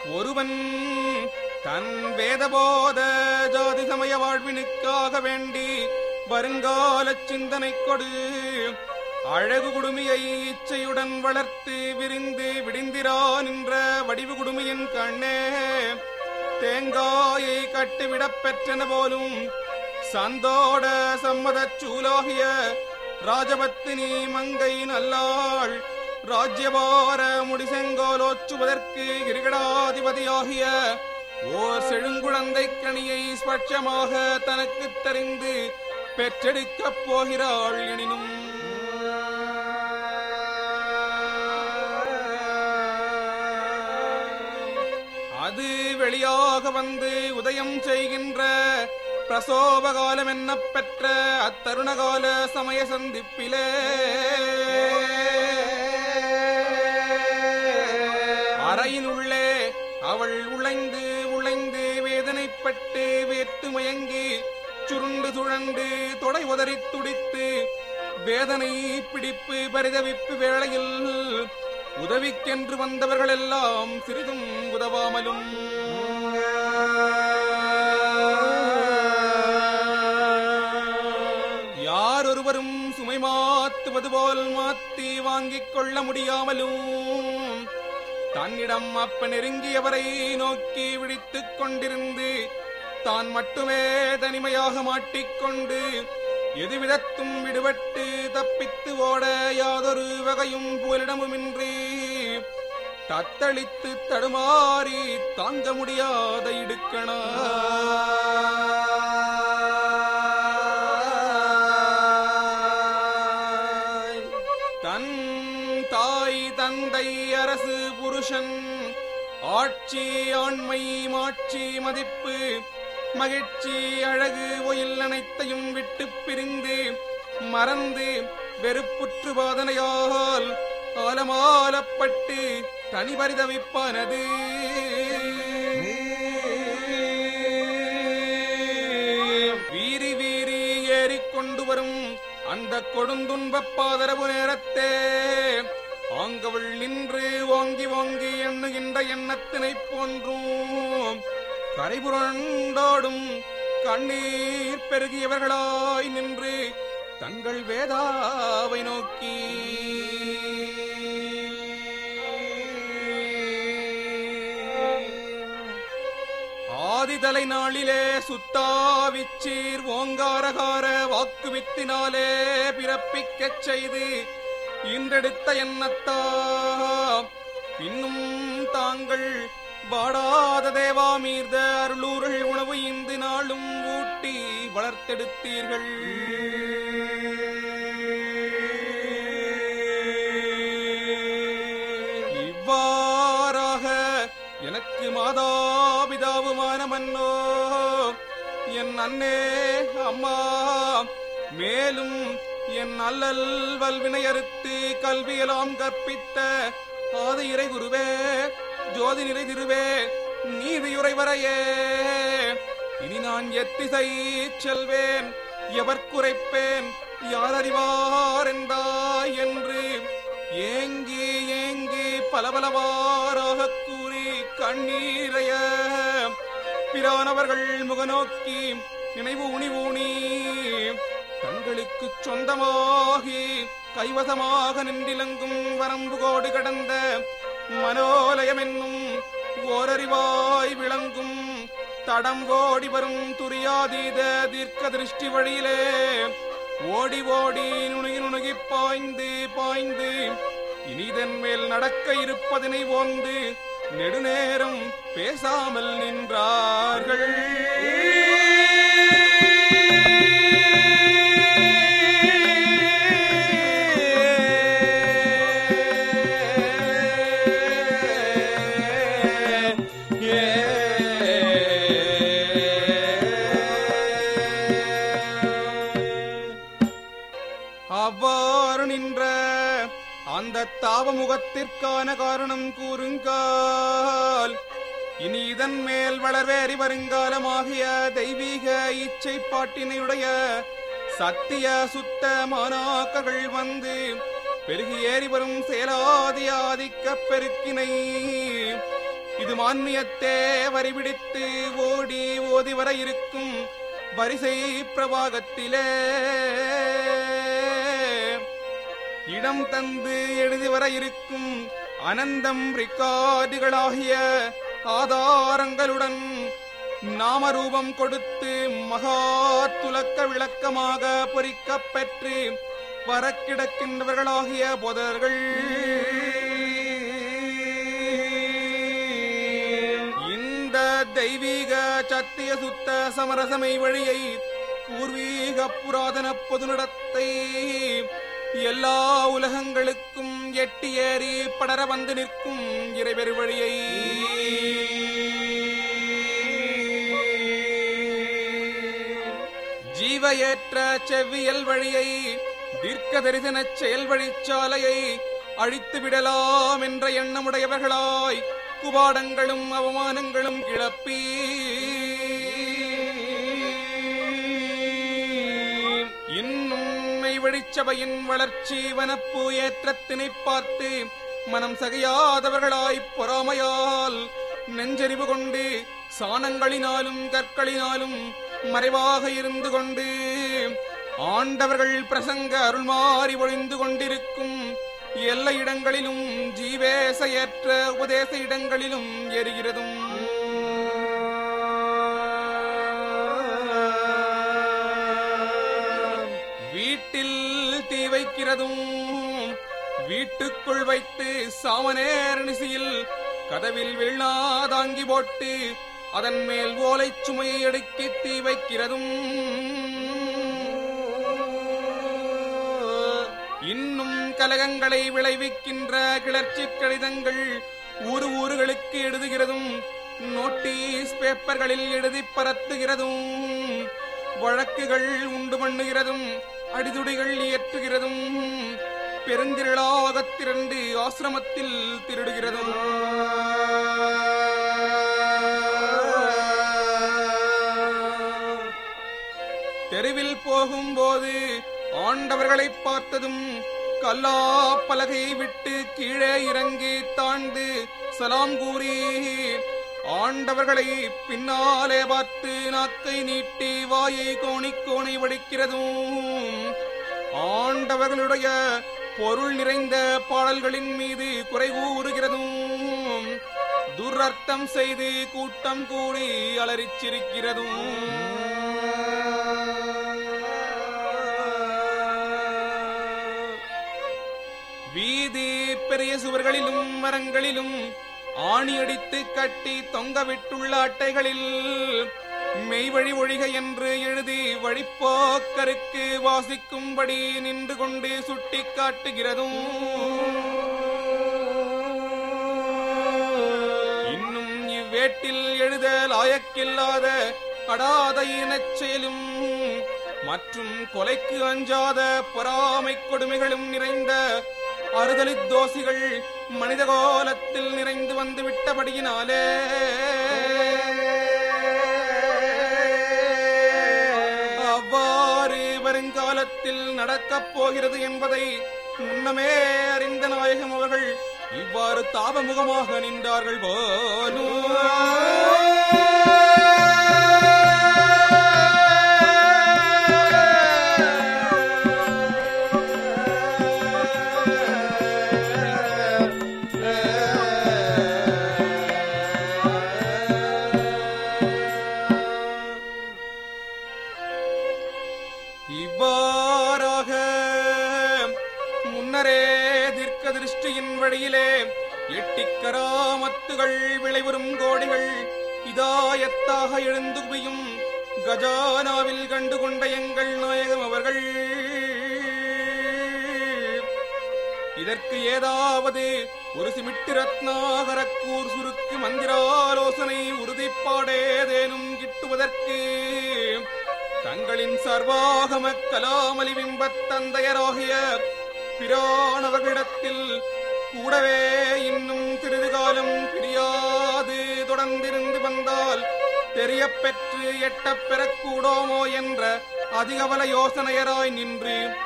ஒருவன் தன் வேதபோத ஜாதி சமய வாழ்வினுக்காக வேண்டி வருங்கால சிந்தனை கொடு அழகு குடுமியை இச்சையுடன் வளர்த்து விரிந்து விடிந்திரான் என்ற வடிவு குடுமியின் கண்ணே தேங்காயை கட்டுவிடப் பெற்றன போலும் சந்தோட சம்மதச் சூலாகிய ராஜபத்தினி மங்கை நல்லாள் ராஜ்யபார முடிசெங்கோலோச்சுவதற்கு இருகடாதிபதியாகிய ஓர் செழுங்குழந்தை கனியை ஸ்பட்சமாக தனக்கு தெரிந்து பெற்றெடுக்கப் போகிறாள் எனினும் அது வெளியாக வந்து உதயம் செய்கின்ற பிரசோபகாலம் என்ன பெற்ற அத்தருணகால சமய சந்திப்பிலே அறையினுள்ளே அவள் உழைந்து உழைந்து வேதனைப்பட்டு வேத்து மயங்கி சுருண்டு சுழண்டு தொடை உதறி துடித்து வேதனை பிடிப்பு பரிதவிப்பு வேளையில் உதவிக்கென்று வந்தவர்கள் எல்லாம் சிறிதும் உதவாமலும் யாரொருவரும் சுமை மாத்துவது போல் மாத்தி வாங்கிக் கொள்ள முடியாமலும் தன்னிடம் அப்ப நெருங்கியவரை நோக்கி விழித்துக் கொண்டிருந்து தான் மட்டுமே தனிமையாக மாட்டிக்கொண்டு எதுவிதத்தும் விடுபட்டு தப்பித்து ஓட யாதொரு வகையும் புகலிடமுமின்றி தத்தளித்து தடுமாறி தாங்க முடியாத இடுக்கண தன் தாய் தந்தை அரசு புருஷன் ஆட்சி ஆண்மை மாட்சி மதிப்பு மகிழ்ச்சி அழகு ஒயில் அனைத்தையும் விட்டு பிரிந்து மறந்து வெறுப்புற்று வாதனையால் ஆலமாலப்பட்டு தனி பரிதவிப்பானது வீரி வீரி ஏறிக்கொண்டு வரும் அந்த கொடுந்துன்பப் பாதரவு நேரத்தே ஆங்கவள் நின்று ஓங்கி ஓங்கி எண்ணுகின்ற எண்ணத்தினை போன்றும் கரைபுரண்டோடும் கண்ணீர் பெருகியவர்களாய் நின்று தங்கள் வேதாவை நோக்கி ஆதிதலை நாளிலே சுத்தாவிச்சீர் ஓங்காரகார வாக்குவித்தினாலே பிறப்பிக்கச் செய்து இன்றெடுத்த எண்ணத்தா இன்னும் தாங்கள் வாடாத தேவாமீர்த அருளூர்கள் உணவு இந்து நாளும் ஊட்டி வளர்த்தெடுத்தீர்கள். இவ்வாறாக எனக்கு மாதாபிதாவுமான மன்னோ என் அண்ணே அம்மா மேலும் என் அல்லல் வல்வினை அறுத்து கல்வியெல்லாம் கற்பித்த ஆதி இறை குருவே ஜோதி நிறை திருவே நீதியுரைவரையே இனி நான் எத்திசை செல்வேன் எவர் குறைப்பேன் யார் அறிவார் என்றாய் என்று ஏங்கி ஏங்கி பலபலவாராக கூறி கண்ணீரைய பிரானவர்கள் முகநோக்கி நினைவு உணிவூணி தங்களுக்கு சொந்தமாகி கைவசமாக நின்றிலங்கும் வரம்புகோடு கடந்த மனோலயம் என்னும் ஓரறிவாய் விளங்கும் தடம் ஓடி வரும் துரியாதீத தீர்க்க திருஷ்டி வழியிலே ஓடி ஓடி நுணுகி நுணுகி பாய்ந்து பாய்ந்து இனிதன் மேல் நடக்க இருப்பதனை ஓந்து நெடுநேரம் பேசாமல் நின்றார்கள். அவ்வாறு நின்ற அந்த தாவமுகத்திற்கான காரணம் கூறுங்கால் இனி இதன் மேல் வளர்வேறி வருங்காலமாகிய தெய்வீக இச்சை பாட்டினையுடைய சத்திய சுத்த மாணாக்கர்கள் வந்து பெருகி ஏறி வரும் செயலாதி ஆதிக்க பெருக்கினை இது மான்மியத்தே வரிபிடித்து ஓடி ஓதி வர இருக்கும் வரிசை பிரபாகத்திலே இடம் தந்து எழுதி வர இருக்கும் அனந்தம் ரிக்கார்டுகளாகிய ஆதாரங்களுடன் நாமரூபம் கொடுத்து மகா துலக்க விளக்கமாக பொறிக்கப் பெற்று வர கிடக்கின்றவர்களாகிய போதர்கள் இந்த தெய்வீக சத்திய சுத்த சமரசமை வழியை பூர்வீக புராதன பொதுநடத்தை எல்லா உலகங்களுக்கும் எட்டி ஏறி படர வந்து நிற்கும் இறைவெரு வழியை ஜீவையேற்ற செவ்வியல் வழியை தீர்க்க தரிசன செயல் வழிச்சாலையை அழித்து விடலாம் என்ற எண்ணமுடையவர்களாய் குபாடங்களும் அவமானங்களும் கிளப்பி இன்னும் வழிச்சபையின் வளர்ச்சி வனப்பு ஏற்றத்தினை பார்த்து மனம் சகையாதவர்களாய் பொறாமையால் நெஞ்சறிவு கொண்டு சாணங்களினாலும் கற்களினாலும் மறைவாக இருந்து கொண்டு ஆண்டவர்கள் பிரசங்க அருள்மாறி ஒழிந்து கொண்டிருக்கும் எல்லா இடங்களிலும் ஜீவேச ஏற்ற உபதேச இடங்களிலும் எரிகிறதும் வீட்டில் தீ வைக்கிறதும் வீட்டுக்குள் வைத்து சாமநேர நிசியில் கதவில் வெள்ளாதாங்கி போட்டு அதன் மேல் ஓலை சுமையை அடுக்கி தீ வைக்கிறதும் இன்னும் கலகங்களை விளைவிக்கின்ற கிளர்ச்சி கடிதங்கள் ஊர்களுக்கு எழுதுகிறதும் நோட்டீஸ் பேப்பர்களில் எழுதி பரத்துகிறதும் வழக்குகள் உண்டு பண்ணுகிறதும் அடிதுடிகள் இயற்றுகிறதும் பெருந்திரளாக திரண்டு ஆசிரமத்தில் திருடுகிறதும் தெருவில் போகும்போது ஆண்டவர்களை பார்த்ததும் கல்லா பலகை விட்டு கீழே இறங்கி தாழ்ந்து சலாம் கூறி ஆண்டவர்களை பின்னாலே பார்த்து நாக்கை நீட்டி வாயை கோணி கோணி வடிக்கிறதும் ஆண்டவர்களுடைய பொருள் நிறைந்த பாடல்களின் மீது குறை கூறுகிறதும் துரர்த்தம் செய்து கூட்டம் கூடி அலறிச்சிருக்கிறதும் வீதி பெரிய சுவர்களிலும் மரங்களிலும் ஆணியடித்து கட்டி தொங்கவிட்டுள்ள அட்டைகளில் மெய்வழி ஒழிக என்று எழுதி வழிப்போக்கருக்கு வாசிக்கும்படி நின்று கொண்டு சுட்டி காட்டுகிறதும் இன்னும் இவ்வேட்டில் எழுத லாயக்கில்லாத அடாத இனச் செயலும் மற்றும் கொலைக்கு அஞ்சாத பொறாமை கொடுமைகளும் நிறைந்த அறுதலி தோசிகள் மனித கோலத்தில் நிறைந்து வந்து விட்டபடியினாலே அவ்வாறு வருங்காலத்தில் நடக்கப் போகிறது என்பதை முன்னமே அறிந்த நாயகம் அவர்கள் இவ்வாறு தாபமுகமாக நின்றார்கள் போலும் இவ்வாறாக முன்னரே தீர்க்க திருஷ்டியின் வழியிலே எட்டிக்கராமத்துகள் விளைவரும் கோடிகள் இதாயத்தாக எழுந்து குவியும் கஜானாவில் கண்டுகொண்ட எங்கள் நாயகம் அவர்கள் இதற்கு ஏதாவது ஒரு சிமிட்டு ரத்னாகரக்கூர் சுருக்கு மந்திராலோசனை உறுதிப்பாடேதேனும் கிட்டுவதற்கு தங்களின் சர்வாகம கலாமலி பிம்பத் தந்தையராகிய பிரானவர்களிடத்தில் கூடவே இன்னும் சிறிது காலம் பிரியாது தொடர்ந்திருந்து வந்தால் தெரியப்பெற்று எட்டப் பெறக்கூடோமோ என்ற அதிகபல யோசனையராய் நின்று